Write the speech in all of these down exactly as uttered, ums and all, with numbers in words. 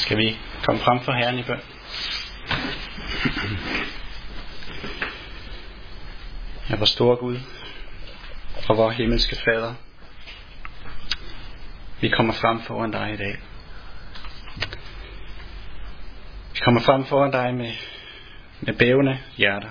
Skal vi komme frem for Herren i bøn? Ja, vor store Gud og vor himmelske Fader, vi kommer frem foran dig i dag. Vi kommer frem foran dig med, med bævende hjerter.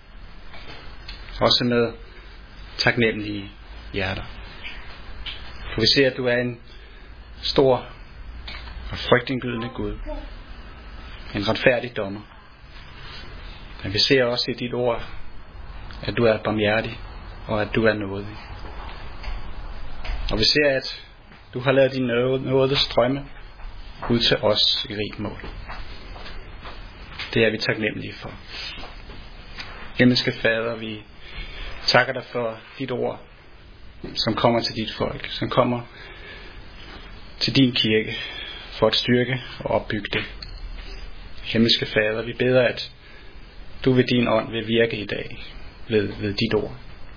Også med taknemmelige hjerter. For vi ser, at du er en stor og frygtindgydende Gud. En retfærdig dommer. Men vi ser også i dit ord, at du er barmhjertig, og at du er nådig. Og vi ser, at du har lavet din nåde strømme ud til os i rigt mål. Det er vi taknemmelige for. Himmelske Fader, vi takker dig for dit ord, som kommer til dit folk, som kommer til din kirke, for at styrke og opbygge det. Himmelske Fader, vi beder, at du ved din ånd vil virke i dag ved, ved dit ord.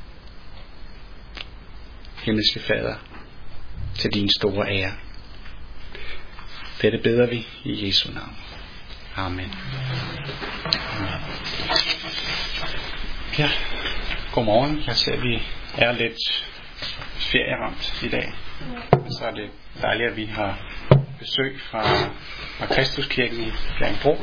Himmelske Fader, til din store ære. Dette beder vi i Jesu navn. Amen. Amen. Ja, godmorgen. Jeg ser, at vi er lidt ferieramt i dag. Så er det dejligt, at vi har besøg fra, fra Kristuskirken i Bjerringbro.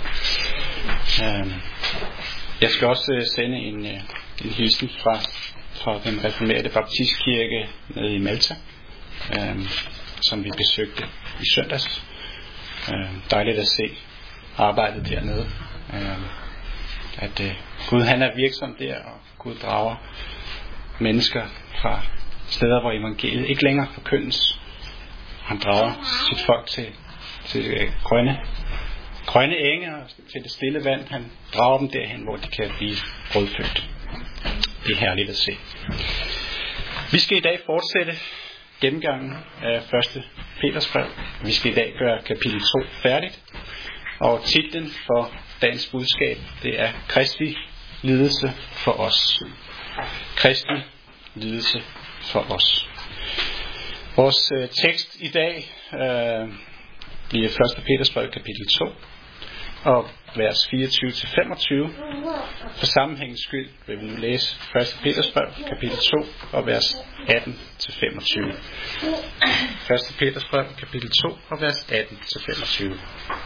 Jeg skal også sende en, en hilsen fra, fra den reformerede baptistkirke nede i Malta, som vi besøgte i søndags. Dejligt at se arbejdet dernede. At Gud han er virksom der, og Gud drager mennesker fra steder, hvor evangeliet ikke længere forkyndes. Han drager sit folk til, til grønne, grønne enge og til det stille vand. Han drager dem derhen, hvor de kan blive brødfødt. Det er herligt at se. Vi skal i dag fortsætte gennemgangen af første Peters brev. Vi skal i dag gøre kapitel to færdigt. Og titlen for dagens budskab, det er Kristi lidelse for os. Kristi lidelse for os. Vores øh, tekst i dag øh, bliver første Peters brev kapitel to og vers fireogtyve til femogtyve. For sammenhængens skyld vil vi nu læse første Peters brev kapitel to og vers atten til femogtyve. første Peters brev kapitel to og vers atten til femogtyve.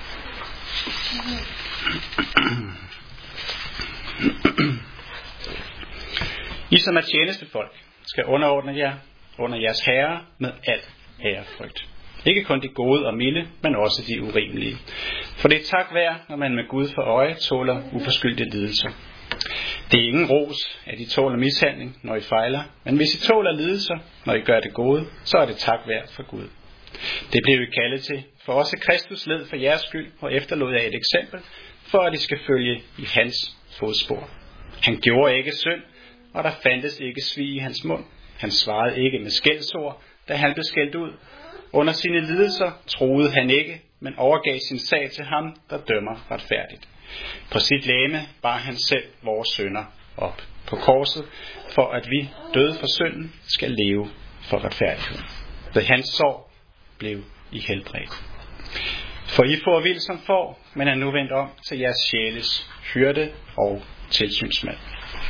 I som er tjenestefolk skal underordne jer under jeres herre med al ærefrygt. Ikke kun de gode og milde, men også de urimelige. For det er tak værd, når man med Gud for øje tåler uforskyldte lidelser. Det er ingen ros, at I tåler mishandling, når I fejler, men hvis I tåler lidelser, når I gør det gode, så er det tak værd for Gud. Det blev I kaldet til, for også Kristus led for jeres skyld og efterlod jer et eksempel, for at I skal følge i hans fodspor. Han gjorde ikke synd, og der fandtes ikke svig i hans mund. Han svarede ikke med skældsord, da han blev skældt ud. Under sine lidelser troede han ikke, men overgav sin sag til ham, der dømmer retfærdigt. På sit legeme bar han selv vores synder op på korset, for at vi, døde for synden, skal leve for retfærdighed. Ved hans sorg blev I helbredt. For I får vild som får, men er nu vendt om til jeres sjæles hyrde og tilsynsmand.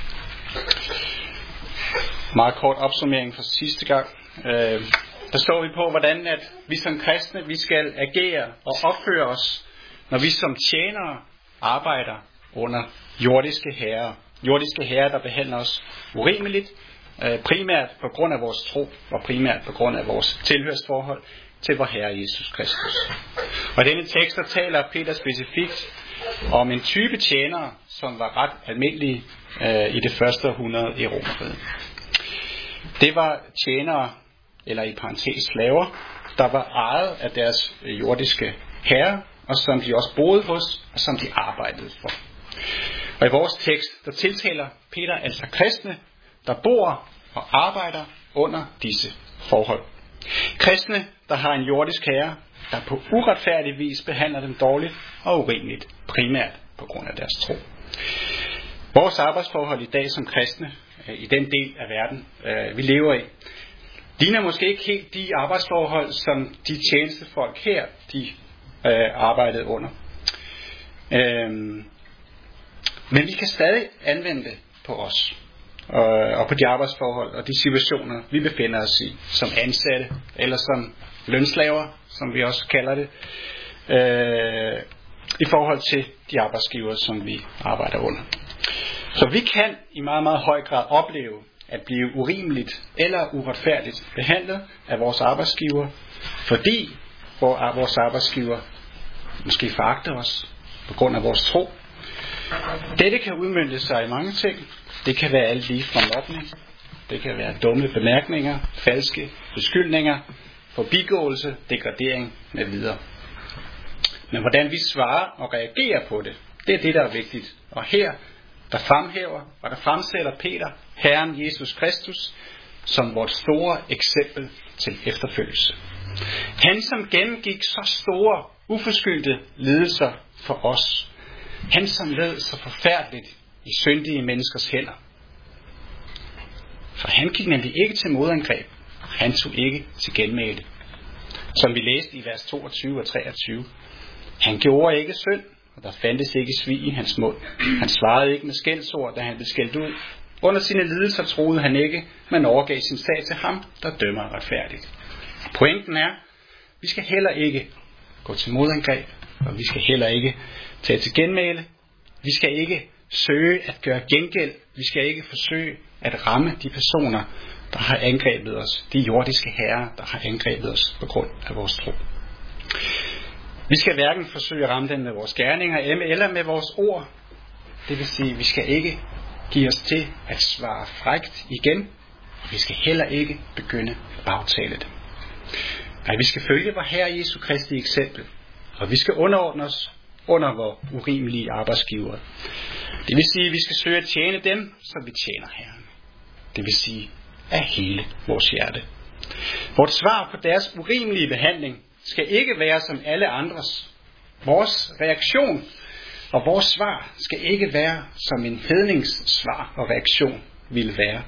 Meget kort opsummering fra sidste gang. Øh, der står vi på, hvordan at vi som kristne, vi skal agere og opføre os, når vi som tjenere arbejder under jordiske herrer. Jordiske herrer, der behandler os urimeligt, øh, primært på grund af vores tro, og primært på grund af vores tilhørsforhold til vor Herre Jesus Kristus. Og i denne tekst, der taler Peter specifikt om en type tjenere, som var ret almindelige øh, i det første århundrede i Romerriget. Det var tjenere, eller i parentes slaver, der var ejet af deres jordiske herre, og som de også boede hos, og som de arbejdede for. Og i vores tekst, der tiltaler Peter altså kristne, der bor og arbejder under disse forhold. Kristne, der har en jordisk herre, der på uretfærdig vis behandler dem dårligt og urimeligt, primært på grund af deres tro. Vores arbejdsforhold i dag som kristne, i den del af verden, vi lever i, ligner måske ikke helt de arbejdsforhold, som de tjenestefolk her, de øh, arbejdede under. Øhm, men vi kan stadig anvende det på os, og, og på de arbejdsforhold og de situationer, vi befinder os i, som ansatte, eller som lønslaver, som vi også kalder det, øh, i forhold til de arbejdsgiver, som vi arbejder under. Så vi kan i meget, meget høj grad opleve at blive urimeligt eller uretfærdigt behandlet af vores arbejdsgiver, fordi vores arbejdsgiver måske foragter os på grund af vores tro. Dette kan udmønte sig i mange ting. Det kan være alt lige fra mobning, det kan være dumme bemærkninger, falske beskyldninger, forbigåelse, degradering med videre. Men hvordan vi svarer og reagerer på det, det er det, der er vigtigt. Og her, der fremhæver og der fremsætter Peter Herren Jesus Kristus som vores store eksempel til efterfølgelse. Han, som gennemgik så store, uforskyldte lidelser for os. Han, som led så forfærdeligt i syndige menneskers hænder. For han gik nemlig ikke til modangreb. Han tog ikke til genmæle. Som vi læste i vers toogtyve og treogtyve. Han gjorde ikke synd, og der fandtes ikke svig i hans mund. Han svarede ikke med skældsord, da han blev skældt ud. Under sine lidelser troede han ikke, men overgav sin sag til ham, der dømmer retfærdigt. Pointen er, vi skal heller ikke gå til modangreb, og vi skal heller ikke tage til genmæle. Vi skal ikke søge at gøre gengæld. Vi skal ikke forsøge at ramme de personer, der har angrebet os. De jordiske herrer, der har angrebet os på grund af vores tro. Vi skal hverken forsøge at ramme dem med vores gerninger eller med vores ord. Det vil sige, at vi skal ikke give os til at svare frækt igen, og vi skal heller ikke begynde at bagtale dem. Nej, vi skal følge vor Herre Jesu Kristi eksempel, og vi skal underordne os under vor urimelige arbejdsgivere. Det vil sige, at vi skal søge at tjene dem, som vi tjener Herren. Det vil sige, af hele vores hjerte. Vort svar på deres urimelige behandling skal ikke være som alle andres. Vores reaktion og vores svar skal ikke være som en hednings svar og reaktion ville være.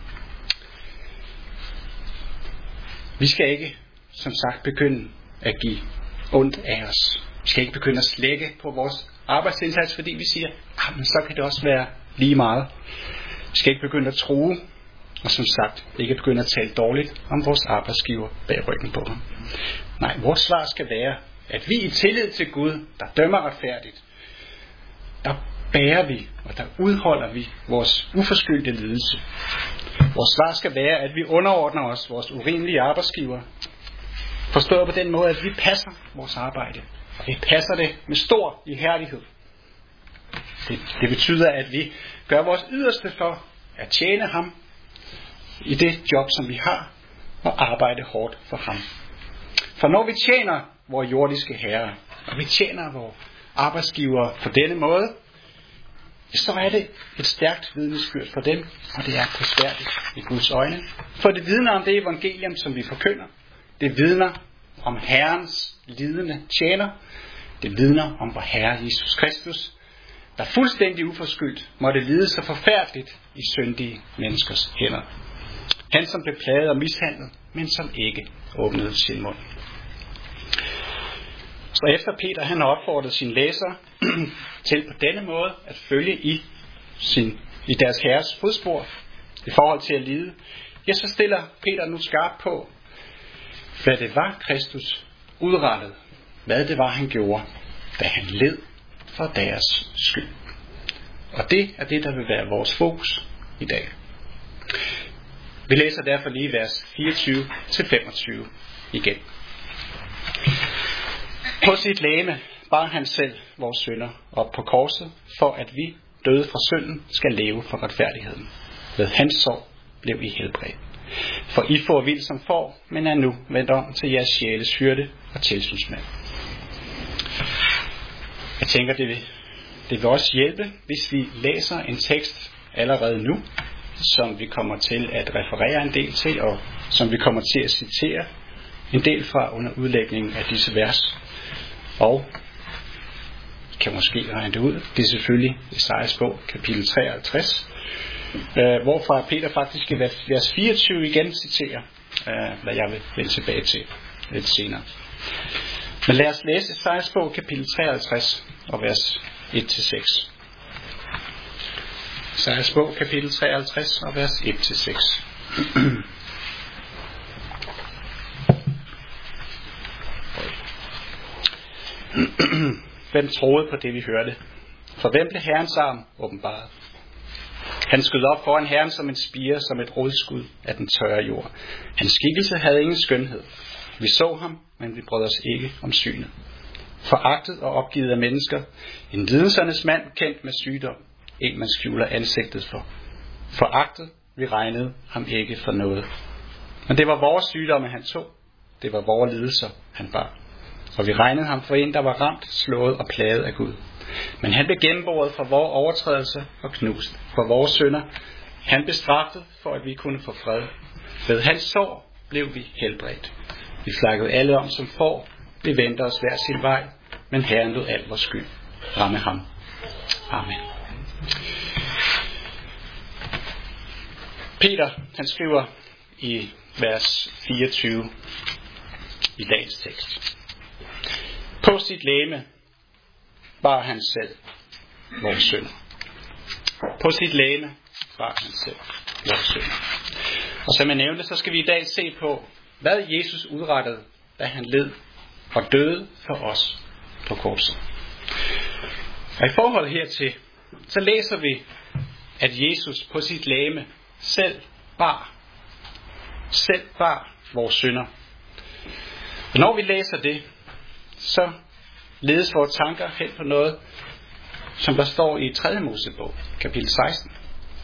Vi skal ikke, som sagt, begynde at give ondt af os. Vi skal ikke begynde at slække på vores arbejdsindsats, fordi vi siger, ah, men så kan det også være lige meget. Vi skal ikke begynde at true, og som sagt, ikke begynde at tale dårligt om vores arbejdsgiver bag ryggen på ham. Nej, vores svar skal være, at vi i tillid til Gud, der dømmer retfærdigt, der bærer vi, og der udholder vi vores uforskyldte lidelse. Vores svar skal være, at vi underordner os vores urimelige arbejdsgiver. Forstået på den måde, at vi passer vores arbejde, og vi passer det med stor ihærdighed. Det, det betyder, at vi gør vores yderste for at tjene ham i det job, som vi har, og arbejde hårdt for ham. For når vi tjener vores jordiske herrer, og vi tjener vores arbejdsgiver på denne måde, så er det et stærkt vidnesbyrd for dem, og det er prisværdigt i Guds øjne. For det vidner om det evangelium, som vi forkynder. Det vidner om Herrens lidende tjener. Det vidner om vor Herre Jesus Kristus, der fuldstændig uforskyldt måtte lide så forfærdeligt i syndige menneskers hænder. Han, som blev plaget og mishandlet, men som ikke åbnede sin mund. Så efter Peter han har opfordret sine læsere til på denne måde at følge i, sin, i deres herres fodspor i forhold til at lide, ja, så stiller Peter nu skarpt på, hvad det var Kristus udrettede, hvad det var han gjorde, da han led for deres skyld. Og det er det, der vil være vores fokus i dag. Vi læser derfor lige vers fireogtyve til femogtyve igen. På sit legeme bar han selv vores synder op på korset, for at vi, døde fra synden, skal leve for retfærdigheden. Ved hans sorg blev I helbredt. For I får vildt som får, men er nu vendt om til jeres sjæles hyrde og tilsynsmand. Jeg tænker, det vil, det vil også hjælpe, hvis vi læser en tekst allerede nu, som vi kommer til at referere en del til, og som vi kommer til at citere en del fra under udlægningen af disse vers. Og I kan måske regne det ud. Det er selvfølgelig Esajas bog, kapitel treoghalvtreds, øh, hvorfra Peter faktisk i vers fireogtyve igen citerer, øh, hvad jeg vil vende tilbage til lidt senere. Men lad os læse Esajas bog, kapitel treoghalvtreds, og vers et til seks. Esajas bog, kapitel treoghalvtreds, og vers et til seks. Hvem troede på det, vi hørte? For hvem blev Herrens arm åbenbaret? Han skød op foran Herren som en spire, som et rodskud af den tørre jord. Hans skikkelse havde ingen skønhed. Vi så ham, men vi brød os ikke om synet. Foragtet og opgivet af mennesker. En lidelsernes mand kendt med sygdom. En man skjuler ansigtet for. Foragtet, vi regnede ham ikke for noget. Men det var vores sygdomme, han tog. Det var vores lidelser, han bar. Og vi regnede ham for en, der var ramt, slået og plaget af Gud. Men han blev gennemboret for vores overtrædelser og knust for vores synder. Han blev straffet for, at vi kunne få fred. Ved hans sår blev vi helbredt. Vi flakkede alle om som får. Vi vendte os hver sin vej, men Herren lod al vores skyld ramme ham. Amen. Peter, han skriver i vers fireogtyve i dagens tekst. På sit legeme bar han selv vores synder. På sit legeme bar han selv vores synder. Og som jeg nævnte, så skal vi i dag se på, hvad Jesus udrettede, da han led og døde for os på korset. Og i forhold hertil, så læser vi, at Jesus på sit legeme selv bar, selv bar vores synder. Og når vi læser det, så ledes vores tanker hen på noget, som der står i tredje Mosebog, kapitel seksten.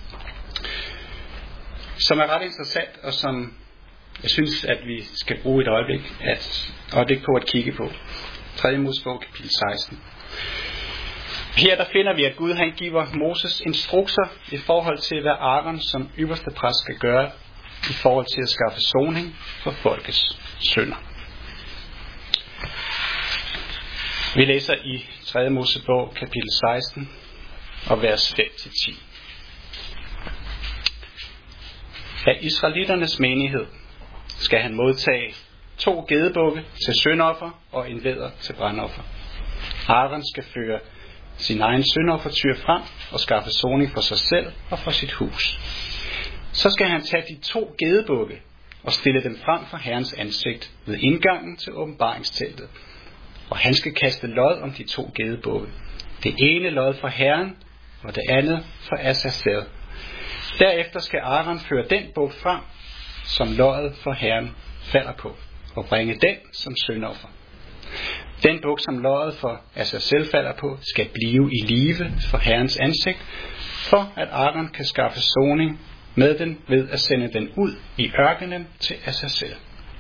Som er ret interessant, og som jeg synes, at vi skal bruge et øjeblik, at, øjeblik på at kigge på. tredje Mosebog, kapitel seksten. Her der finder vi, at Gud han giver Moses instrukser i forhold til, hvad Aaron som ypperste præst skal gøre, i forhold til at skaffe soning for folkets synder. Vi læser i tredje Mosebog, kapitel seksten, og vers fem til ti. Af israeliternes menighed skal han modtage to gedebukke til syndoffer og en vædder til brandoffer. Aaron skal føre sin egen syndoffertyr frem og skaffe soning for sig selv og for sit hus. Så skal han tage de to gedebukke og stille dem frem for Herrens ansigt ved indgangen til åbenbaringsteltet. Og han skal kaste lod om de to gedebukke. Det ene lod for Herren, og det andet for Azazel. Derefter skal Aaron føre den buk frem, som loddet for Herren falder på, og bringe den som syndoffer. Den buk, som loddet for Azazel falder på, skal blive i live for Herrens ansigt, for at Aaron kan skaffe soning med den ved at sende den ud i ørkenen til Azazel.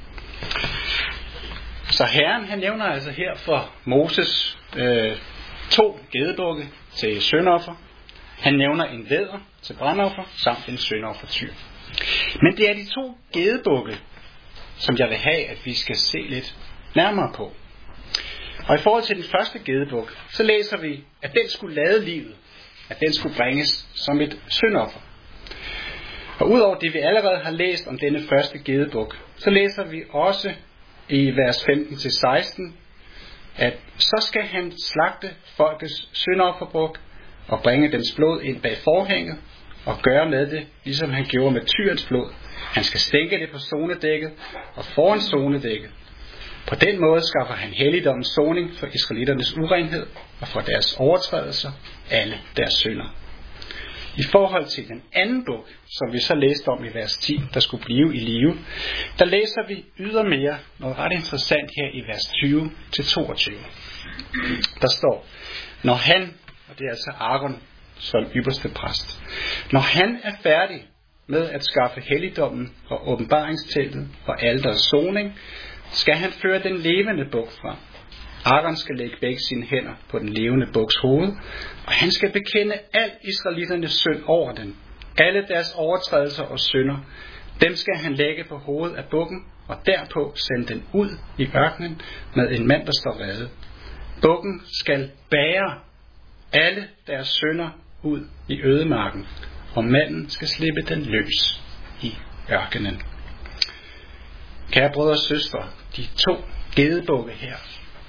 Så Herren, han nævner altså her for Moses øh, to gedebukke til syndoffer. Han nævner en vædder til brandoffer samt en syndoffertyr. Men det er de to gedebukke, som jeg vil have, at vi skal se lidt nærmere på. Og i forhold til den første gedebuk, så læser vi, at den skulle lade livet, at den skulle bringes som et syndoffer. Og udover det, vi allerede har læst om denne første gedebuk, så læser vi også i vers femten til seksten, at så skal han slagte folkets syndofferbuk og bringe dens blod ind bag forhænget og gøre med det, ligesom han gjorde med tyrens blod. Han skal stænke det på zonedækket og foran zonedækket. På den måde skaffer han helligdommens soning for israeliternes urenhed og for deres overtrædelser, alle deres synder. I forhold til den anden bog, som vi så læste om i vers ti, der skulle blive i live, der læser vi ydermere noget ret interessant her i vers tyve til toogtyve. Der står, når han, og det er altså Aaron som ypperste præst, når han er færdig med at skaffe helligdommen og åbenbaringsteltet og alterets soning, skal han føre den levende buk frem. Aaron skal lægge begge sine hænder på den levende buks hoved, og han skal bekende al israeliternes synd over den. Alle deres overtrædelser og synder, dem skal han lægge på hovedet af bukken, og derpå sende den ud i ørkenen med en mand, der står rede. Bukken skal bære alle deres synder ud i ødemarken, og manden skal slippe den løs i ørkenen. Kære brødre og søstre, de to gedebukke her,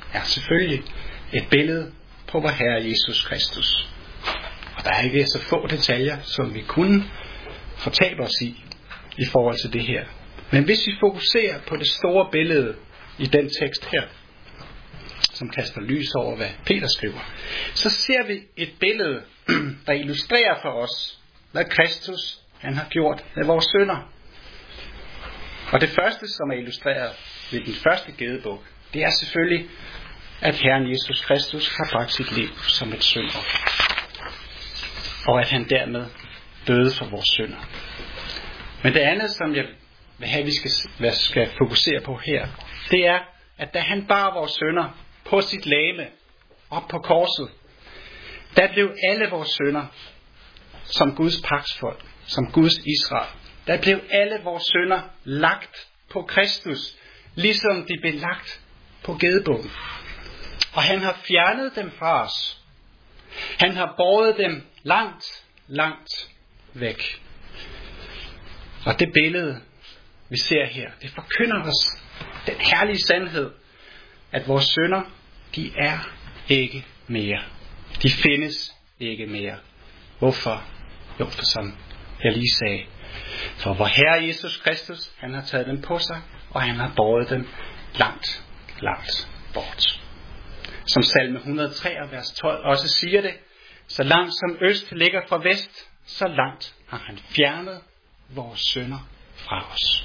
er selvfølgelig et billede på vor Herre Jesus Kristus. Og der er ikke så få detaljer, som vi kunne fortabe os i, i forhold til det her. Men hvis vi fokuserer på det store billede i den tekst her, som kaster lys over, hvad Peter skriver, så ser vi et billede, der illustrerer for os, hvad Kristus han har gjort med vores synder. Og det første, som er illustreret ved den første gedebuk, det er selvfølgelig, at Herren Jesus Kristus har bragt sit liv som et syndoffer. Og at han dermed døde for vores synder. Men det andet, som jeg vil have, vi skal, hvad skal fokusere på her, det er, at da han bar vores synder på sit legeme op på korset, der blev alle vores synder som Guds pagtsfolk, som Guds Israel, der blev alle vores synder lagt på Kristus, ligesom de blev lagt på gedebukken. Og han har fjernet dem fra os. Han har båret dem langt, langt væk. Og det billede, vi ser her, det forkynder os den herlige sandhed, at vores synder, de er ikke mere. De findes ikke mere. Hvorfor? Jo, for som jeg lige sagde. For vor Herre Jesus Kristus, han har taget dem på sig, og han har båret dem langt, langt bort. Som salme et hundrede og tre, vers tolv også siger det, så langt som øst ligger fra vest, så langt har han fjernet vores synder fra os.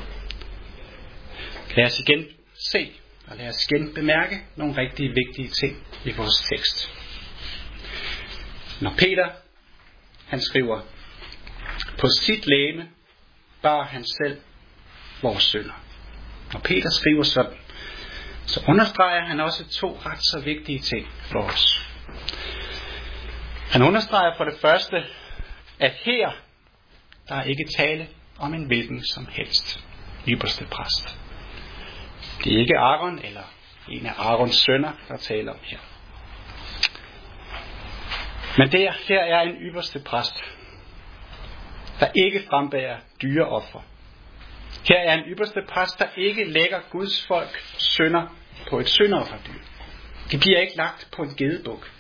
Lad os igen se, og lad os igen bemærke nogle rigtig vigtige ting i vores tekst. Når Peter, han skriver, på sit legeme bar han selv vores synder. Når Peter skriver sådan, så understreger han også to ret så vigtige ting for os. Han understreger for det første, at her, der er ikke tale om en hvilken som helst ypperste præst. Det er ikke Aaron eller en af Aarons sønner, der taler om her. Men det her er en ypperste præst, der ikke frembærer dyreoffer. Her er en ypperste præst, der ikke lægger Guds folk synder på et syndofferdyr. De bliver ikke lagt på en gedebuk.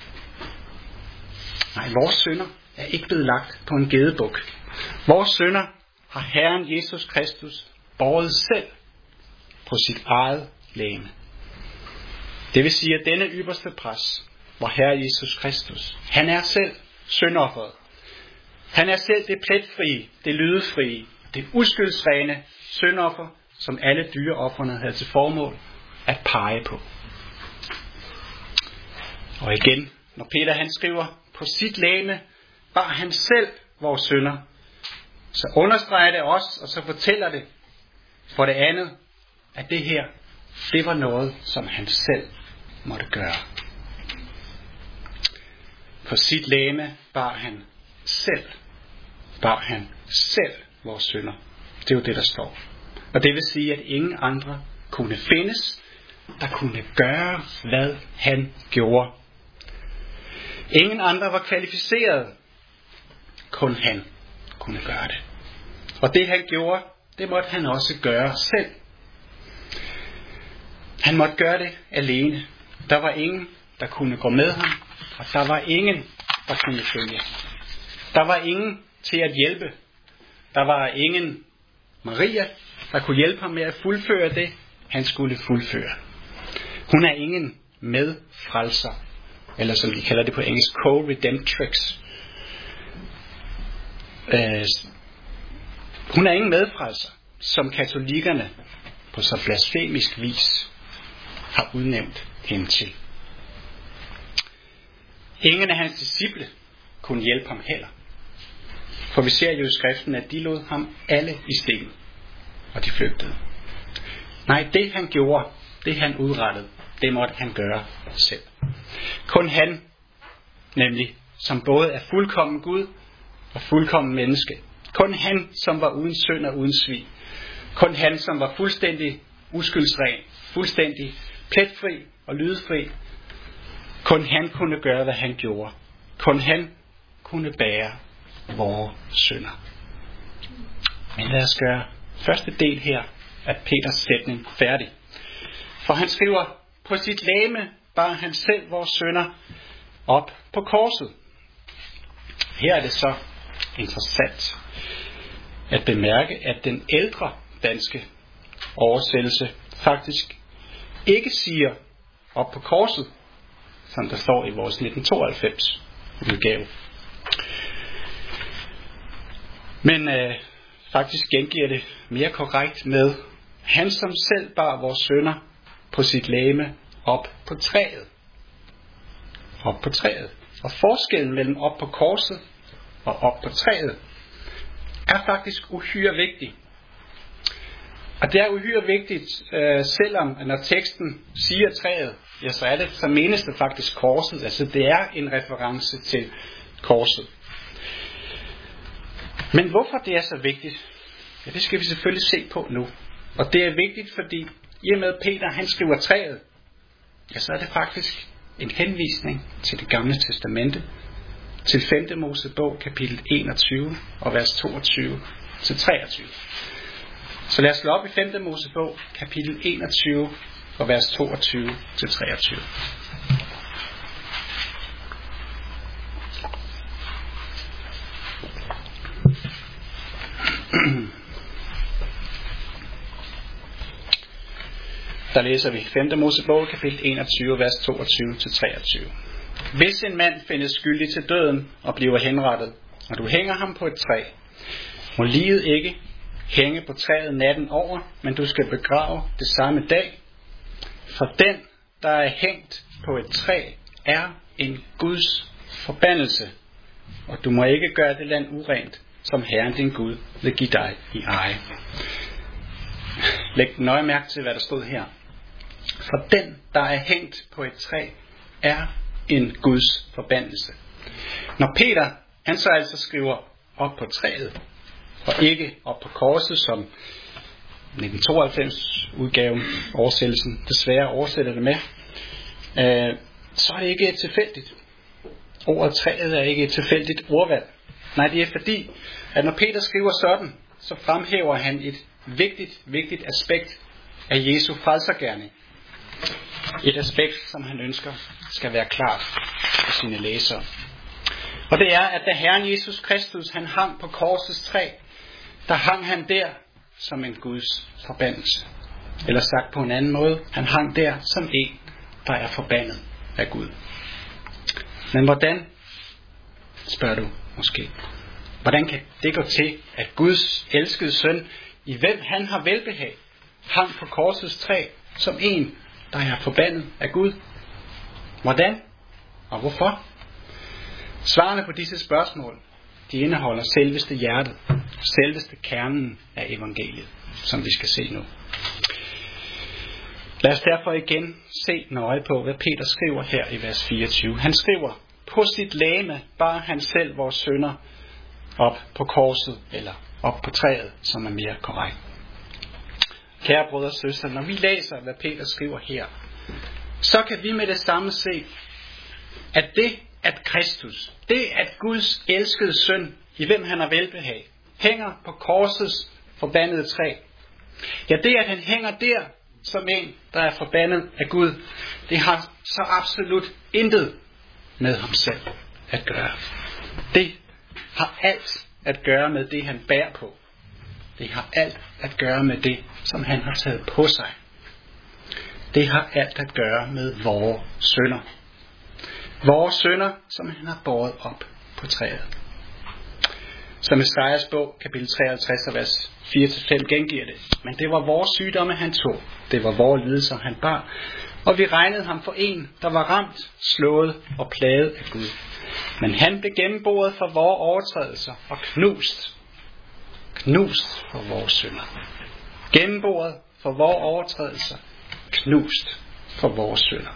Nej, vores synder er ikke blevet lagt på en gedebuk. Vores synder har Herren Jesus Kristus båret selv på sit eget legeme. Det vil sige, at denne ypperste præst, vor Herre Jesus Kristus, han er selv syndofferet. Han er selv det pletfrie, det lydefrie, det uskyldsrene syndoffer, som alle dyreofferne havde til formål at pege på. Og igen, når Peter han skriver, på sit legeme bar han selv vores synder, så understreger det også, og så fortæller det for det andet, at det her, det var noget, som han selv måtte gøre. På sit legeme bar han selv, bar han selv vores synder. Det er jo det, der står. Og det vil sige, at ingen andre kunne findes, der kunne gøre, hvad han gjorde. Ingen andre var kvalificeret. Kun han kunne gøre det. Og det han gjorde, det måtte han også gøre selv. Han måtte gøre det alene. Der var ingen, der kunne gå med ham, og der var ingen, der kunne følge. Der var ingen til at hjælpe. Der var ingen Maria, der kunne hjælpe ham med at fuldføre det, han skulle fuldføre. Hun er ingen medfrelser, eller som de kalder det på engelsk, co-redemptrix. Øh, hun er ingen medfrelser, som katolikkerne på så blasfemisk vis har udnævnt hende til. Ingen af hans disciple kunne hjælpe ham heller. For vi ser jo i skriften, at de lod ham alle i stikken, og de flygtede. Nej, det han gjorde, det han udrettede, det måtte han gøre selv. Kun han, nemlig, som både er fuldkommen Gud og fuldkommen menneske. Kun han, som var uden synd og uden svig. Kun han, som var fuldstændig uskyldsren, fuldstændig pletfri og lydefri. Kun han kunne gøre, hvad han gjorde. Kun han kunne bære vores synder. Men lad os gøre første del her af Peters sætning færdig. For han skriver, på sit legeme bar han selv vores synder op på korset. Her er det så interessant at bemærke, at den ældre danske oversættelse faktisk ikke siger op på korset, som der står i vores nitten tooghalvfems udgave. Men øh, faktisk gengiver det mere korrekt med, han som selv bar vores synder på sit legeme op på træet. Op på træet. Og forskellen mellem op på korset og op på træet er faktisk uhyre vigtig. Og det er uhyre vigtigt, øh, selvom når teksten siger træet, ja, så er det, så menes det faktisk korset. Altså det er en reference til korset. Men hvorfor det er så vigtigt? Ja, det skal vi selvfølgelig se på nu. Og det er vigtigt, fordi i og med Peter han skriver træet, ja, så er det faktisk en henvisning til det gamle testamente, til femte Mosebog kapitel enogtyve og vers toogtyve til treogtyve. Så lad os slå op i femte Mosebog kapitel enogtyve og vers toogtyve til treogtyve. Der læser vi femte Mosebog kapitel enogtyve vers toogtyve til treogtyve. Hvis en mand findes skyldig til døden og bliver henrettet, og du hænger ham på et træ, må liget ikke hænge på træet natten over, men du skal begrave det samme dag. For den, der er hængt på et træ, er en Guds forbandelse, og du må ikke gøre det land urent, som Herren din Gud vil give dig i eje. Læg nøje mærke til, hvad der stod her. For den, der er hængt på et træ, er en Guds forbandelse. Når Peter, han så altså skriver op på træet, og ikke op på korset, som nitten tooghalvfems udgaven, oversættelsen, desværre oversætter det med, øh, så er det ikke tilfældigt. Ordet træet er ikke et tilfældigt ordvalg. Nej, det er fordi, at når Peter skriver sådan, så fremhæver han et vigtigt, vigtigt aspekt af Jesu frelsergerning. Et aspekt, som han ønsker skal være klart for sine læsere. Og det er, at da Herren Jesus Kristus, han hang på korsets træ, der hang han der som en Guds forbandelse. Eller sagt på en anden måde, han hang der som en, der er forbandet af Gud. Men hvordan, spørger du måske, hvordan kan det gå til, at Guds elskede søn, i hvem han har velbehag, hang på korsets træ som en, der er forbandet af Gud? Hvordan og hvorfor? Svarene på disse spørgsmål, de indeholder selveste hjertet, selveste kernen af evangeliet, som vi skal se nu. Lad os derfor igen se nøje på, hvad Peter skriver her i vers fireogtyve. Han skriver, på sit legeme bar han selv vores synder op på korset, eller op på træet, som er mere korrekt. Kære brødre og søstre, når vi læser, hvad Peter skriver her, så kan vi med det samme se, at det, at Kristus, det at Guds elskede søn, i hvem han har velbehag, hænger på korsets forbandede træ. Ja, det at han hænger der som en, der er forbandet af Gud, det har så absolut intet med ham selv at gøre. Det har alt at gøre med det, han bærer på. Det har alt at gøre med det, som han har taget på sig. Det har alt at gøre med vores synder. Vores synder, som han har båret op på træet. Som Esajas bog, kapitel treoghalvtreds, vers fire til fem gengiver det. Men det var vores sygdomme, han tog. Det var vores lidelser, han bar. Og vi regnede ham for en, der var ramt, slået og plaget af Gud. Men han blev gennemboret for vores overtrædelser og knust. Knust for vores synder. Gennemboret for vores overtrædelser. Knust for vores synder.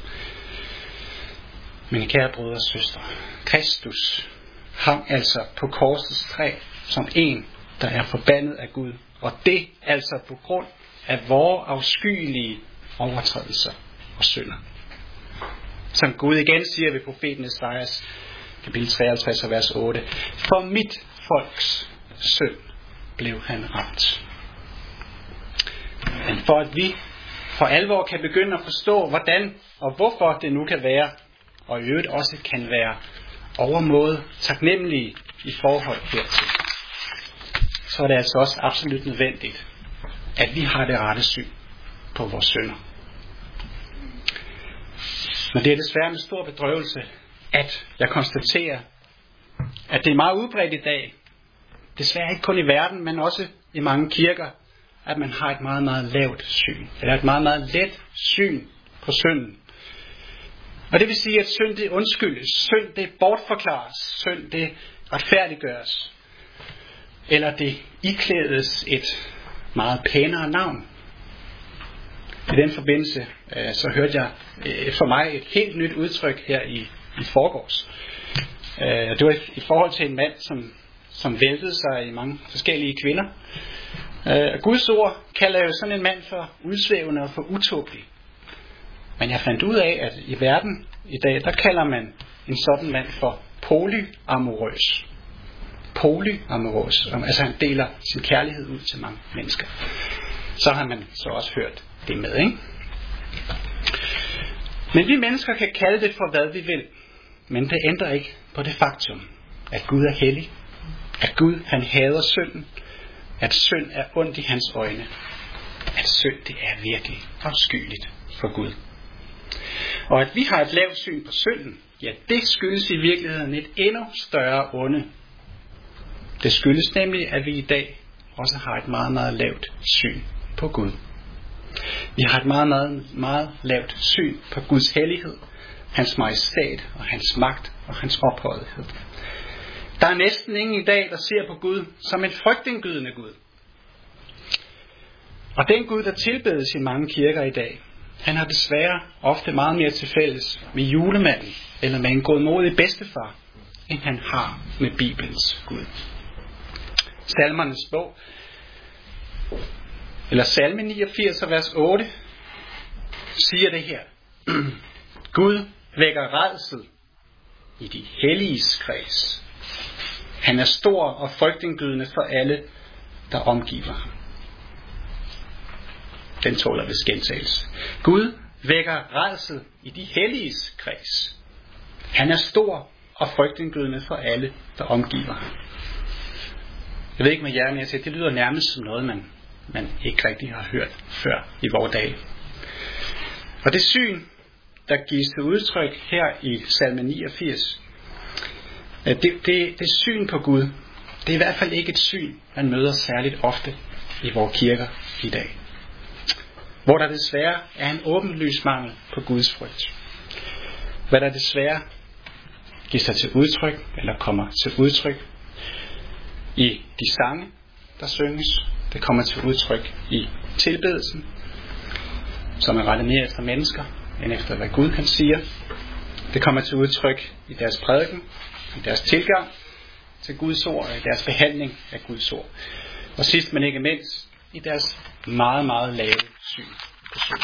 Mine kære brødre og søstre, Kristus hang altså på korsets træ som en, der er forbandet af Gud. Og det altså på grund af vores afskyelige overtrædelser og synder. Som Gud igen siger ved profeten Esajas, kapitel treoghalvtreds, vers otte. For mit folks synd blev han ramt. Men for at vi for alvor kan begynde at forstå, hvordan og hvorfor det nu kan være, og i øvrigt også kan være overmåde taknemmelige i forhold hertil, så er det altså også absolut nødvendigt, at vi har det rette syn på vores synder. Men det er desværre med stor bedrøvelse, at jeg konstaterer, at det er meget udbredt i dag, desværre ikke kun i verden, men også i mange kirker, at man har et meget, meget lavt syn, eller et meget, meget let syn på synden. Og det vil sige, at synd det undskyldes, synd det bortforklares, synd det retfærdiggøres, eller det iklædes et meget pænere navn. I den forbindelse øh, så hørte jeg øh, for mig et helt nyt udtryk her i, i forgårs. Øh, det var i, i forhold til en mand, som, som væltede sig i mange forskellige kvinder. Øh, Guds ord kalder jo sådan en mand for udsvævende og for utåbelig. Men jeg fandt ud af, at i verden i dag, der kalder man en sådan mand for polyamorøs. Polyamorøs. Altså han deler sin kærlighed ud til mange mennesker. Så har man så også hørt det med, ikke? Men vi mennesker kan kalde det for hvad vi vil. Men det ændrer ikke på det faktum, at Gud er hellig. At Gud han hader synden. At synd er ondt i hans øjne. At synd det er virkelig afskyeligt for Gud. Og at vi har et lavt syn på synden, ja, det skyldes i virkeligheden et endnu større onde. Det skyldes nemlig, at vi i dag også har et meget, meget lavt syn på Gud. Vi har et meget, meget, meget lavt syn på Guds hellighed, hans majestæt og hans magt og hans ophøjethed. Der er næsten ingen i dag, der ser på Gud som en frygtindgydende Gud. Og den Gud, der tilbedes i mange kirker i dag, han har desværre ofte meget mere til fælles med julemanden eller med en godmodig bedstefar, end han har med Bibelens Gud. Salmernes bog, eller salme niogfirs, vers otte, siger det her. Gud vækker rædsel i de helliges kreds. Han er stor og frygtindgydende for alle, der omgiver ham. Den tåler vist gentagelse. Gud vækker rædsel i de helliges kreds. Han er stor og frygtindgydende for alle, der omgiver ham. Jeg ved ikke med jer, men jeg siger, det lyder nærmest som noget, man, man ikke rigtig har hørt før i vores dage. Og det syn, der gives til udtryk her i salme niogfirs, det, det, det syn på Gud, det er i hvert fald ikke et syn, man møder særligt ofte i vores kirker i dag. Hvor der desværre er en åbenlys mangel på Guds frygt. Hvad der desværre giver sig til udtryk, eller kommer til udtryk i de sange, der synges. Det kommer til udtryk i tilbedelsen, som er rettet mere efter mennesker, end efter hvad Gud han siger. Det kommer til udtryk i deres prædiken, i deres tilgang til Guds ord, og i deres behandling af Guds ord. Og sidst men ikke mindst, i deres meget, meget lave syn på synd.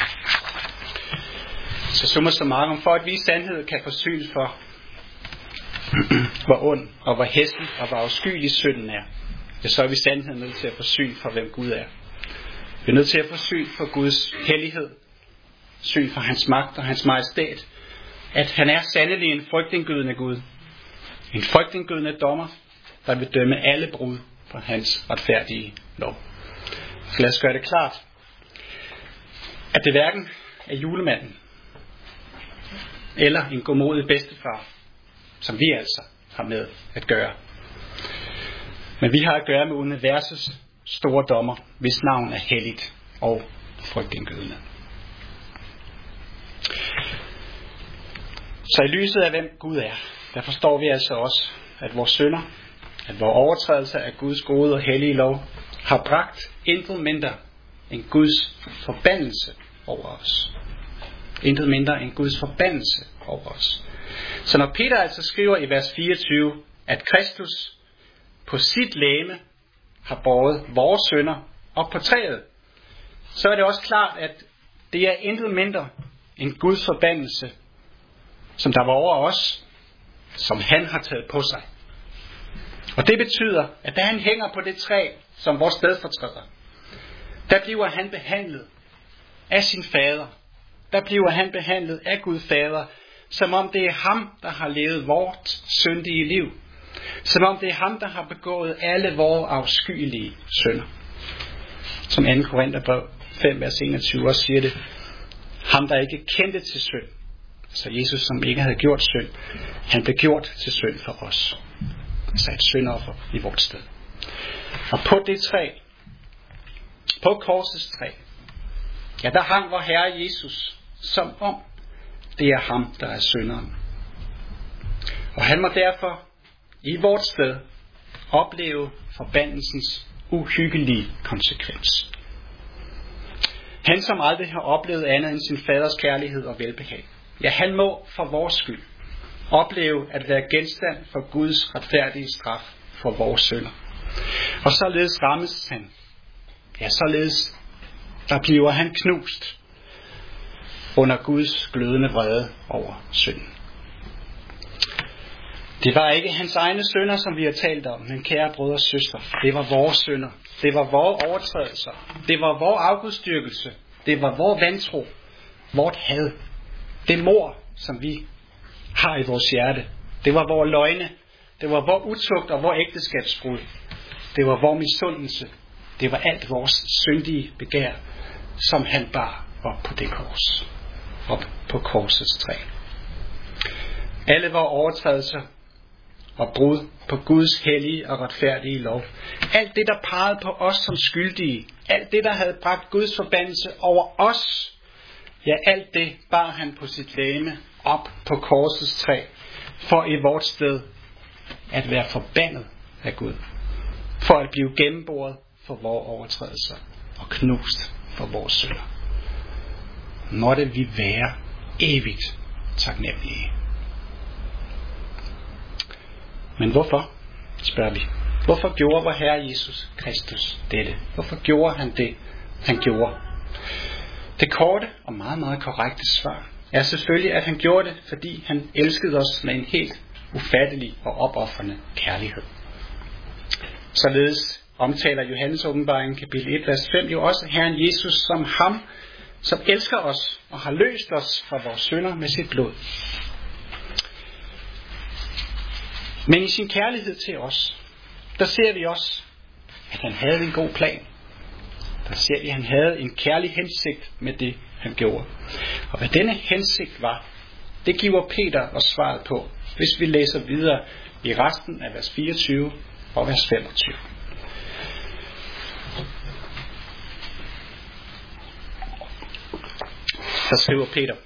Så summa summarum, for at vi i sandhed kan få syn for, hvor ond og hvor hæslig og hvor afskyelig synden er, ja, så er vi i sandhed nødt til at få syn for, hvem Gud er. Vi er nødt til at få syn for Guds hellighed, syn for hans magt og hans majestæt, at han er sandelig en frygtindgydende Gud, en frygtindgydende dommer, der vil dømme alle brud på hans retfærdige lov. Så lad os gøre det klart, at det hverken er julemanden eller en godmodig bedstefar, som vi altså har med at gøre. Men vi har at gøre med universets store dommer, hvis navn er helligt og frygtindgydende. Så i lyset af hvem Gud er, der forstår vi altså også, at vores synder, at vores overtrædelser af Guds gode og hellige lov, har bragt intet mindre end Guds forbandelse over os. Intet mindre end Guds forbandelse over os. Så når Peter altså skriver i vers fireogtyve, at Kristus på sit legeme har båret vores synder op på træet, så er det også klart, at det er intet mindre end Guds forbandelse, som der var over os, som han har taget på sig. Og det betyder, at da han hænger på det træ, som vores stedfortræder, der bliver han behandlet af sin fader, der bliver han behandlet af Gud Fader, som om det er ham, der har levet vort syndige liv. Som om det er ham, der har begået alle vores afskyelige synder. Som anden Korintherbrev fem, vers enogtyve også siger det. Ham, der ikke kendte til synd. Altså Jesus, som ikke havde gjort synd. Han blev gjort til synd for os. Altså et syndoffer i vort sted. Og på det træ, på korsets træ, ja, der hang vor Herre Jesus, som om det er ham, der er synderen. Og han må derfor i vort sted opleve forbandelsens uhyggelige konsekvens. Han, som aldrig har oplevet andet end sin faders kærlighed og velbehag. Ja, han må for vores skyld opleve at være genstand for Guds retfærdige straf for vores synder. Og således rammes han. Ja, således der bliver han knust under Guds glødende vrede over synden. Det var ikke hans egne synder, som vi har talt om, men kære brødre og søstre, det var vores synder. Det var vores overtrædelser. Det var vores afgudstyrkelse. Det var vores vantro. Vort had. Det mord, som vi har i vores hjerte. Det var vores løgne. Det var vores utugt og vores ægteskabsbrud. Det var vores misundelse. Det var alt vores syndige begær, som han bar op på det kors. Op på korsets træ. Alle vores overtrædelser og brud på Guds hellige og retfærdige lov. Alt det, der pegede på os som skyldige. Alt det, der havde bragt Guds forbandelse over os. Ja, alt det bar han på sit legeme op på korsets træ. For i vort sted at være forbandet af Gud. For at blive gennemboret for vores overtrædelser. Og knust for vores synder. Måtte vi være evigt taknemmelige. Men hvorfor, spørger vi, hvorfor gjorde vor Herre Jesus Kristus dette? Hvorfor gjorde han det, han gjorde? Det korte og meget, meget korrekte svar er selvfølgelig, at han gjorde det, fordi han elskede os med en helt ufattelig og opofrende kærlighed. Således omtaler Johannes åbenbaring kapitel et, vers fem jo også Herren Jesus som ham, som elsker os og har løst os fra vores synder med sit blod. Men i sin kærlighed til os, der ser vi også, at han havde en god plan. Der ser vi, at han havde en kærlig hensigt med det, han gjorde. Og hvad denne hensigt var, det giver Peter os svaret på, hvis vi læser videre i resten af vers fireogtyve og vers femogtyve. Der skriver Peter,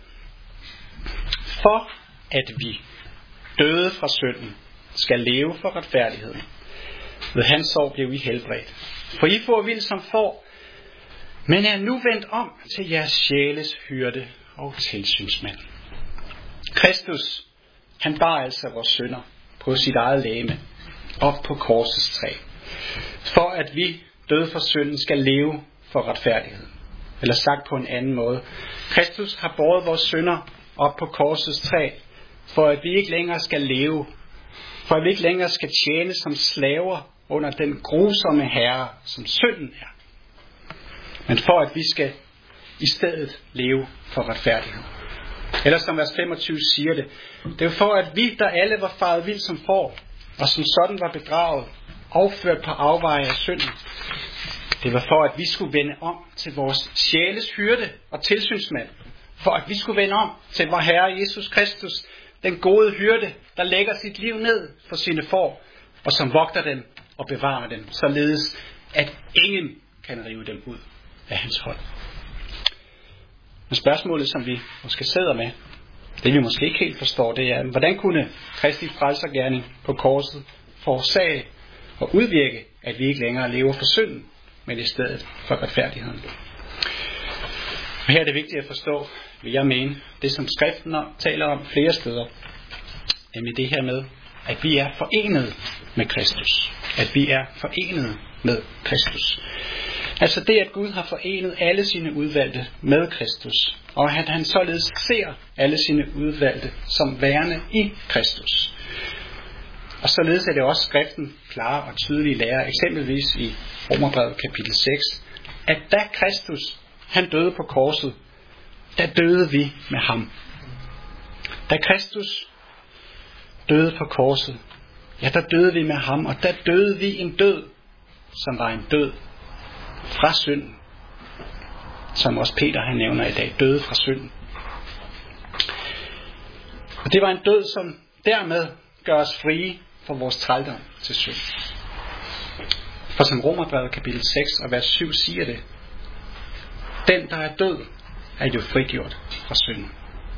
for at vi døde fra synden, skal leve for retfærdigheden. Ved hans sorg blev I helbredt. For I får vild som får, men er nu vendt om til jeres sjæles hyrde og tilsynsmand. Kristus, han bar altså vores synder på sit eget legeme, op på korsets træ. For at vi, døde for synden, skal leve for retfærdigheden. Eller sagt på en anden måde, Kristus har båret vores synder op på korsets træ, for at vi ikke længere skal leve, for at vi ikke længere skal tjene som slaver under den grusomme herre, som synden er. Men for at vi skal i stedet leve for retfærdighed. Eller som vers femogtyve siger det, det er jo for at vi, der alle var faret vild som får, og som sådan var bedraget, afført på afveje af synden. Det var for at vi skulle vende om til vores sjæles hyrde og tilsynsmand. For at vi skulle vende om til vor Herre Jesus Kristus, den gode hyrde, der lægger sit liv ned for sine får, og som vogter dem og bevarer dem, således at ingen kan rive dem ud af hans hånd. Men spørgsmålet, som vi måske sidder med, det vi måske ikke helt forstår, det er, hvordan kunne Kristi frelsergerning på korset forårsage og udvirke, at vi ikke længere lever for synden, men i stedet for retfærdigheden. Og her er det vigtigt at forstå, vil jeg mene, det som skriften taler om flere steder, nemlig det her med, at vi er forenet med Kristus. At vi er forenet med Kristus. Altså det, at Gud har forenet alle sine udvalgte med Kristus, og at han således ser alle sine udvalgte som værende i Kristus. Og således er det også skriften klar og tydelig lærer, eksempelvis i Romerbrevet kapitel seks, at da Kristus han døde på korset, der døde vi med ham. Da Kristus døde på korset, ja, der døde vi med ham, og der døde vi en død, som var en død fra synden. Som også Peter han nævner i dag, døde fra synden. Og det var en død, som dermed gør os frie for vores trældom til synd. For som Romerbrevet kapitel seks og vers syv siger det, den der er død, er jo frigjort fra synden.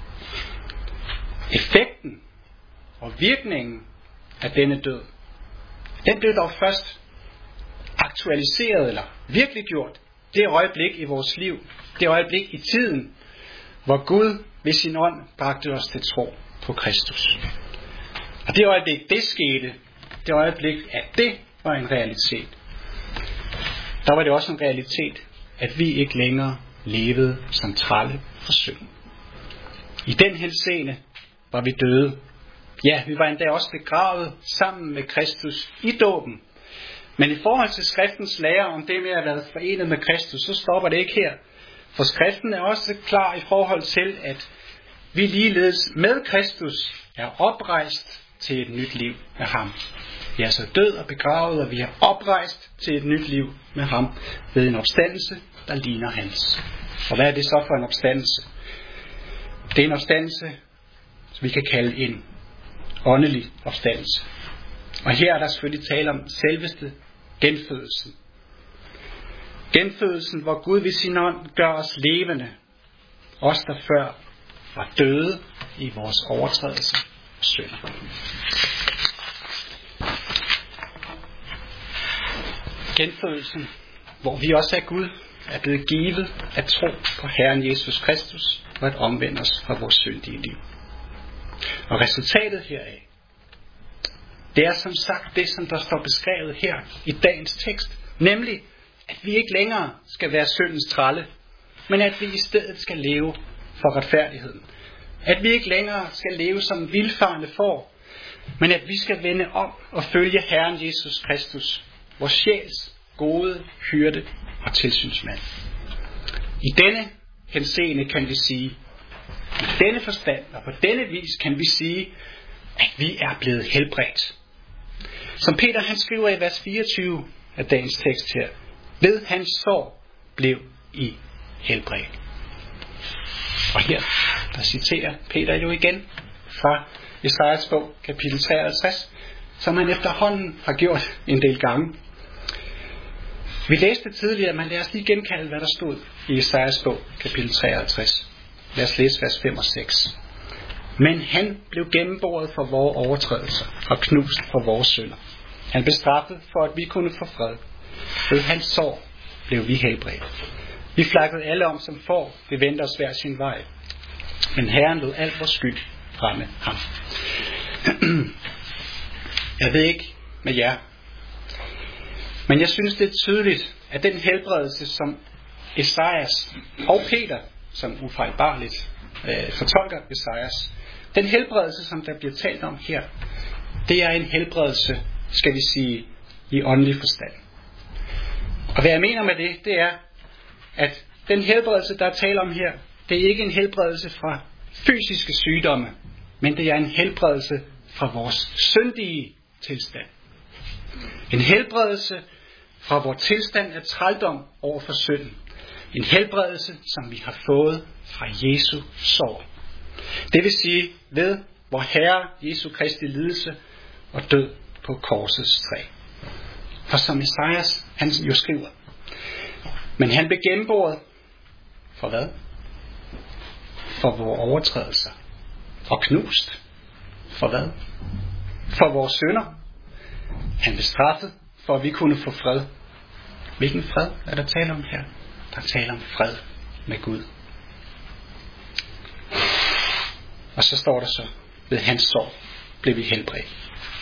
Effekten og virkningen af denne død, den blev dog først aktualiseret eller virkeliggjort det øjeblik i vores liv, det øjeblik i tiden, hvor Gud ved sin ånd bragte os til tro på Kristus. Og det øjeblik det skete, det øjeblik at det var en realitet, der var det også en realitet, at vi ikke længere levede som trælle for synd. I den henseende var vi døde. Ja, vi var endda også begravet sammen med Kristus i dåben. Men i forhold til skriftens lære om det med at være forenet med Kristus, så stopper det ikke her. For skriften er også klar i forhold til, at vi ligeledes med Kristus er oprejst til et nyt liv med ham. Vi er så død og begravet, og vi er oprejst til et nyt liv med ham ved en opstandelse, der ligner hans. Og hvad er det så for en opstandelse? Det er en opstandelse, som vi kan kalde en åndelig opstandelse. Og her er der selvfølgelig tale om selveste genfødelsen. Genfødelsen, hvor Gud ved sin ånd gør os levende. Os, der før var døde i vores overtrædelse og synder. Genfødelsen, hvor vi også af Gud er blevet givet at tro på Herren Jesus Kristus og at omvende os fra vores syndige liv. Og resultatet heraf, det er som sagt det, som der står beskrevet her i dagens tekst, nemlig at vi ikke længere skal være syndens trælle, men at vi i stedet skal leve for retfærdigheden. At vi ikke længere skal leve som vildfarne får, men at vi skal vende om og følge Herren Jesus Kristus, vores sjæls gode hyrde og tilsynsmand. I denne henseende kan vi sige, i denne forstand og på denne vis kan vi sige, at vi er blevet helbredt. Som Peter han skriver i vers fireogtyve af dagens tekst her, ved hans sår blev I helbredt. Og her, der citerer Peter jo igen fra Esajas bog, kapitel treoghalvtreds, som han efterhånden har gjort en del gange. Vi læste tidligere, men lad os lige genkalde, hvad der stod i Esajas bog, kapitel treoghalvtreds. Lad os læse vers fem og seks. Men han blev gennembåret for vores overtrædelser og knust for vores synder. Han blev straffet for, at vi kunne få fred. Ved hans sår blev vi helbredt. Vi flakkede alle om som får, vi vendte os hver sin vej. Men Herren lod alt vores skyld ramme ham. Jeg ved ikke med jer, men jeg synes det er tydeligt, at den helbredelse, som Esajas og Peter, som ufejlbarligt øh, fortolker Esajas, den helbredelse, som der bliver talt om her, det er en helbredelse, skal vi sige, i åndelig forstand. Og hvad jeg mener med det, det er, at den helbredelse, der er tale om her, det er ikke en helbredelse fra fysiske sygdomme, men det er en helbredelse fra vores syndige tilstand. En helbredelse fra vores tilstand af trældom over for synden. En helbredelse, som vi har fået fra Jesu sår. Det vil sige ved vor Herre Jesu Kristi lidelse og død på korsets træ. For som Esajas, han jo skriver, men han blev gennembåret for hvad? For vores overtrædelser. Og knust. For hvad? For vores synder. Han blev straffet, for at vi kunne få fred. Hvilken fred er der tale om her? Der taler om fred med Gud. Og så står der så, ved hans sår blev vi helbredt.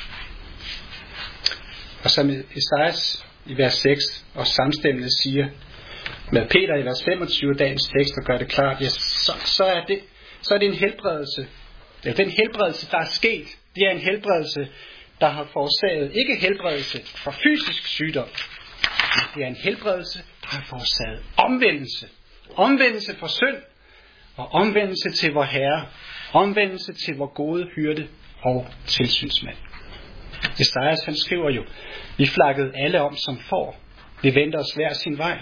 Og som Esajas i vers seks og samstemmende siger, med Peter i vers femogtyve dagens tekst og gør det klart, ja, så, så, er det, så er det en helbredelse. Ja, den helbredelse, der er sket, det er en helbredelse, der har forårsaget, ikke helbredelse fra fysisk sygdom, men det er en helbredelse, der har forårsaget omvendelse Omvendelse fra synd og omvendelse til vor Herre. Omvendelse til vor gode hyrde og tilsynsmand. Esajas han skriver jo, vi flakkede alle om som får. Vi vendte os hver sin vej.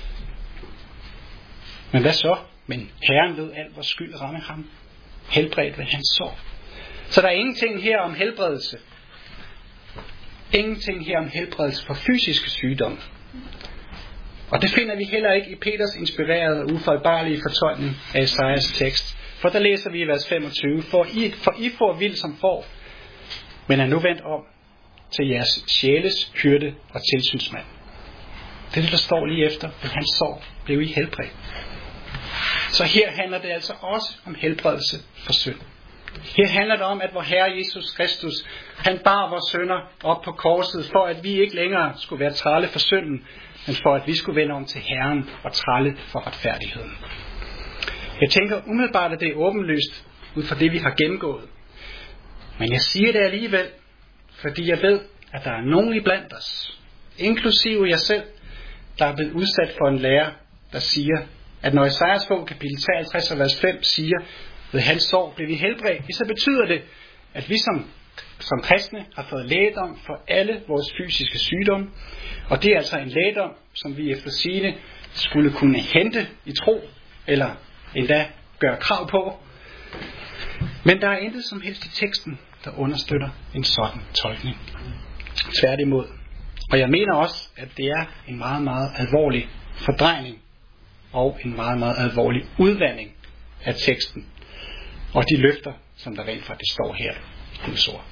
Men hvad så? Men Herren ved alt, hvor skyld ramme ham. Helbredt ved hans sår. Så der er ingenting her om helbredelse. Ingenting her om helbredelse for fysiske sygdomme. Og det finder vi heller ikke i Peters inspirerede og ufejlbarlige fortolkning af Esajas tekst. For der læser vi i vers femogtyve, for I, for I får vild som får, men er nu vendt om til jeres sjæles hyrde og tilsynsmand. Det er det, der står lige efter, at hans sår blev I helbredt. Så her handler det altså også om helbredelse for synd. Her handler det om, at vor Herre Jesus Kristus, han bar vores synder op på korset, for at vi ikke længere skulle være trælle for synden, men for at vi skulle vende om til Herren og trælle for retfærdigheden. Jeg tænker umiddelbart, at det er åbenlyst ud fra det, vi har gennemgået. Men jeg siger det alligevel, fordi jeg ved, at der er nogen iblandt os, inklusive jeg selv, der er blevet udsat for en lærer, der siger, at når Esajas bog kapitel treoghalvtreds og vers fem siger, ved hans sår blev vi helbredt, så betyder det, at vi som, som kristne har fået lægedom for alle vores fysiske sygdomme. Og det er altså en lægedom, som vi efter sigende skulle kunne hente i tro, eller endda gøre krav på. Men der er intet som helst i teksten, der understøtter en sådan tolkning. Tværtimod. Og jeg mener også, at det er en meget, meget alvorlig fordrejning og en meget, meget alvorlig udvanding af teksten og de løfter, som der rent faktisk står her i Guds ord.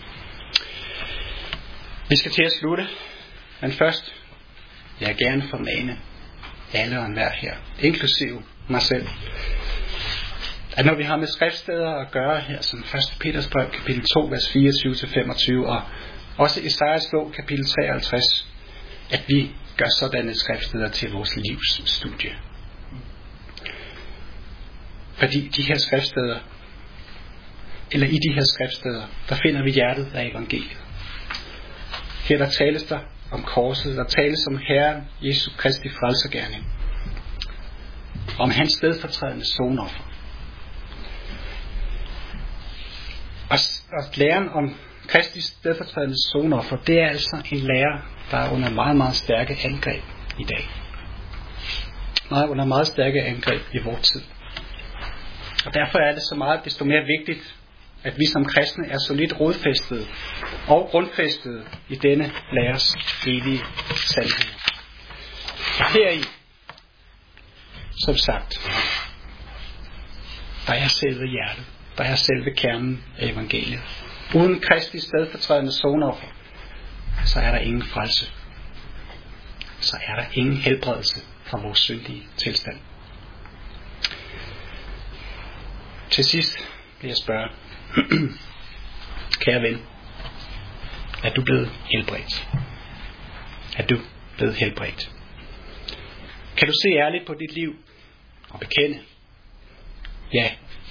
Vi skal til at slutte, men først vil jeg gerne formane alle og enhver her, inklusive mig selv, at når vi har med skriftsteder at gøre her, som første Peters brev, kapitel to, vers fireogtyve til femogtyve, og også Esajas bog, kapitel treoghalvtreds, at vi gør sådanne skriftsteder til vores livs studie. Fordi de her skriftsteder, eller i de her skriftsteder, der finder vi hjertet af evangeliet. Her der tales der om korset, der tales om Herren Jesu Kristi frelsergerning, om hans stedfortrædende sonoffer. Og, og læren om Kristi stedfortrædende sonoffer, det er altså en lære, der er under meget, meget stærke angreb i dag. Meget under meget stærke angreb i vores tid. Og derfor er det så meget desto mere vigtigt, at vi som kristne er solidt rodfæstede og grundfæstede i denne læres evige sandhed. Og heri, som sagt, der er selve hjertet, der er selve kernen af evangeliet. Uden Kristi stedfortrædende sonoffer, så er der ingen frelse. Så er der ingen helbredelse fra vores syndige tilstand. Til sidst vil jeg spørge, kære ven, er du blevet helbredt? Er du blevet helbredt? Kan du se ærligt på dit liv og bekende? Ja.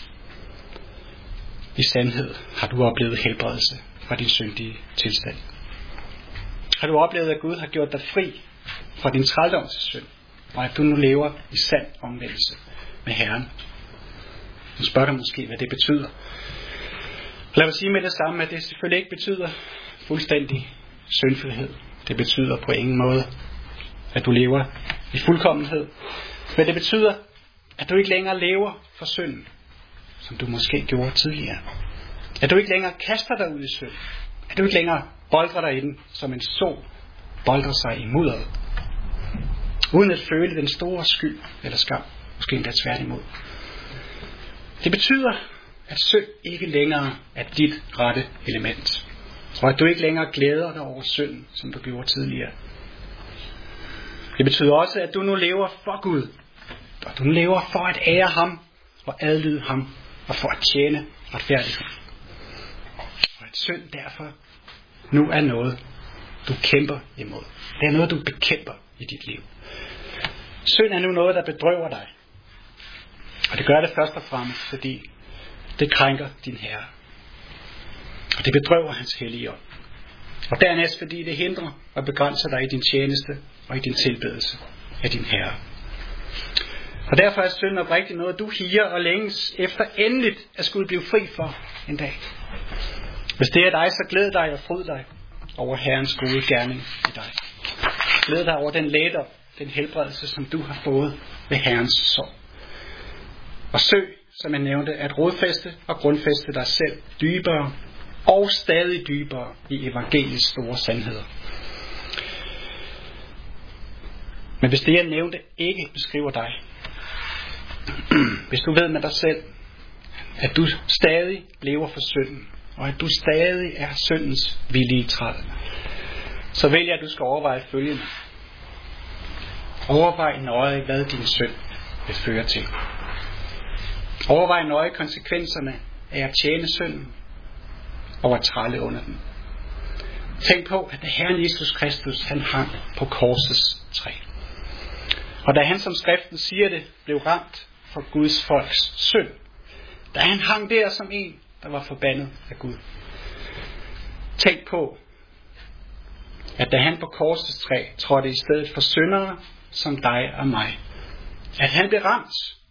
I sandhed har du oplevet helbredelse fra din syndige tilstand. Har du oplevet, at Gud har gjort dig fri fra din trældomssynd, og at du nu lever i sand omvendelse med Herren? Nu spørger dig måske, hvad det betyder. Lad mig sige med det samme, at det selvfølgelig ikke betyder fuldstændig syndfrihed. Det betyder på ingen måde, at du lever i fuldkommenhed. Men det betyder, at du ikke længere lever for synden, som du måske gjorde tidligere. At du ikke længere kaster dig ud i synd. At du ikke længere boldrer dig i den, som en so boldrer sig i mudderet. Uden at føle den store skyld eller skam. Måske endda tværtimod. Det betyder, at synd ikke længere er dit rette element. Og at du ikke længere glæder dig over synden, som du gjorde tidligere. Det betyder også, at du nu lever for Gud. Og du nu lever for at ære ham og adlyde ham og for at tjene retfærdighed. Og at synd derfor nu er noget, du kæmper imod. Det er noget, du bekæmper i dit liv. Synd er nu noget, der bedrøver dig. Og det gør det først og fremmest, fordi det krænker din Herre. Og det bedrøver hans hellige ånd. Og dernæst fordi det hindrer og begrænser dig i din tjeneste og i din tilbedelse af din Herre. Og derfor er synden oprigtigt noget, du higer og længes efter endeligt at skulle blive fri for en dag. Hvis det er dig, så glæd dig og fryd dig over Herrens gode gerning i dig. Glæd dig over den lægedom, den helbredelse, som du har fået ved Herrens sorg. Og søg, som jeg nævnte, at rodfæste og grundfæste dig selv dybere og stadig dybere i evangeliets store sandheder. Men hvis det, jeg nævnte, ikke beskriver dig, hvis du ved med dig selv, at du stadig lever for synden, og at du stadig er syndens villige træl, så vil jeg, at du skal overveje følgende. Overvej nøje, hvad din synd vil føre til. Overvej nøje konsekvenserne af at tjene synden og at trælle under den. Tænk på, at da Herren Jesus Kristus, han hang på korsets træ. Og da han, som skriften siger det, blev ramt for Guds folks synd, da han hang der som en, der var forbandet af Gud. Tænk på, at da han på korsets træ trådte i stedet for syndere som dig og mig, at han blev ramt,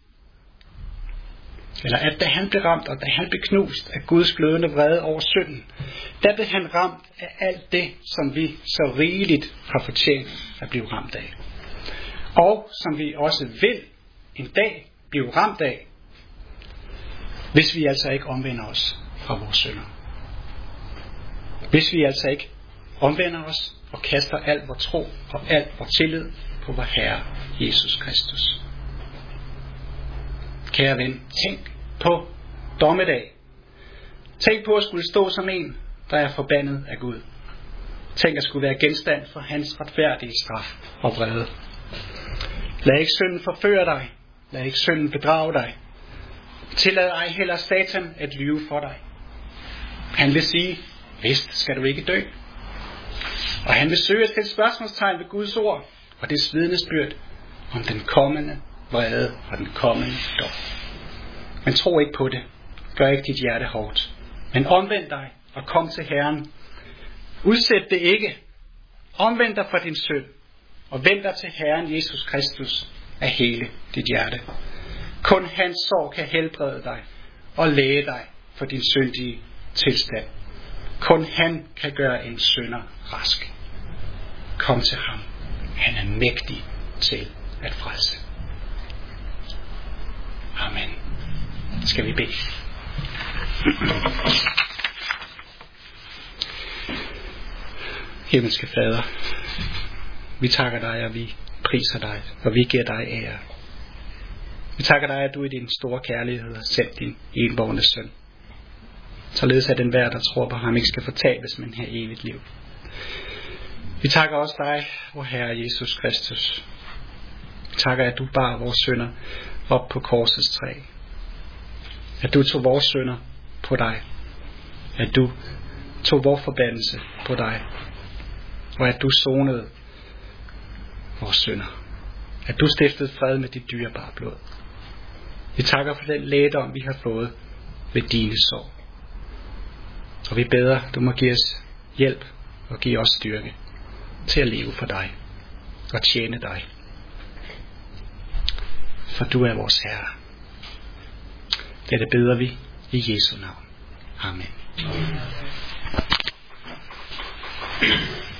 eller at da han blev ramt, og da han blev knust af Guds glødende vrede over synden, der blev han ramt af alt det, som vi så rigeligt har fortjent at blive ramt af. Og som vi også vil en dag blive ramt af, hvis vi altså ikke omvender os fra vores synder. Hvis vi altså ikke omvender os og kaster al vores tro og al vores tillid på vor Herre Jesus Kristus. Kære ven, tænk på dommedag. Tænk på at skulle stå som en, der er forbandet af Gud. Tænk at skulle være genstand for hans retfærdige straf og vrede. Lad ikke synden forføre dig. Lad ikke synden bedrage dig. Tillad ej heller Satan at lyve for dig. Han vil sige, vist skal du ikke dø. Og han vil søge at stille spørgsmålstegn ved Guds ord og det vidnesbyrd om den kommende vrede og den kommende dom. Men tro ikke på det. Gør ikke dit hjerte hårdt. Men omvend dig og kom til Herren. Udsæt det ikke. Omvend dig fra din synd og vend dig til Herren Jesus Kristus af hele dit hjerte. Kun hans sorg kan helbrede dig og læge dig for din syndige tilstand. Kun han kan gøre en synder rask. Kom til ham. Han er mægtig til at frelse. Amen. Skal vi bede? Himmelske Fader, vi takker dig, og vi priser dig, og vi giver dig ære. Vi takker dig, at du i din store kærlighed har sendt din enbårne søn, således at enhver, der tror på ham, ikke skal fortabes, men have evigt liv. Vi takker også dig, vor Herre Jesus Kristus. Vi takker, at du bar vores synder op på korsets træ. At du tog vores synder på dig. At du tog vores forbandelse på dig. Og at du sonede vores synder. At du stiftede fred med dit dyrebare blod. Vi takker for den lægedom, vi har fået ved dine sår. Og vi beder, du må give os hjælp og give os styrke til at leve for dig og tjene dig. For du er vores Herre. Dette beder vi i Jesu navn. Amen.